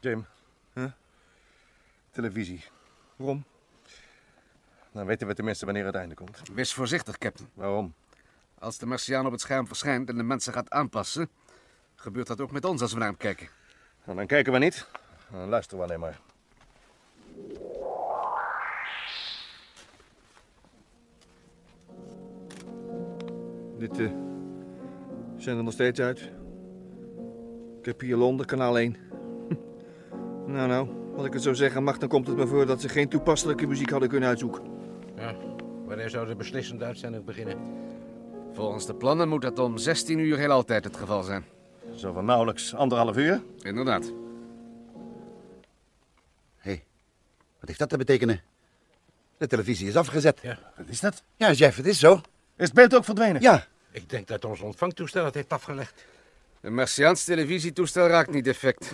Jim. Huh? Televisie. Waarom? Dan weten we tenminste wanneer het einde komt. Wees voorzichtig, Captain. Waarom? Als de Martiaan op het scherm verschijnt en de mensen gaat aanpassen, gebeurt dat ook met ons als we naar hem kijken. Nou, dan kijken we niet. Dan luisteren we alleen maar. Dit zijn er nog steeds uit. Ik heb hier Londen, kanaal 1. Nou, wat ik het zo zeggen mag, dan komt het me voor dat ze geen toepasselijke muziek hadden kunnen uitzoeken. Ja, wanneer zou de beslissende uitzending beginnen? Volgens de plannen moet dat om 16 uur heel altijd het geval zijn. Zo van nauwelijks 1,5 uur. Inderdaad. Hé, wat heeft dat te betekenen? De televisie is afgezet. Ja. Wat is dat? Ja, Jeff, het is zo. Is het beeld ook verdwenen? Ja. Ik denk dat ons ontvangtoestel het heeft afgelegd. Een Martiaans televisietoestel raakt niet defect.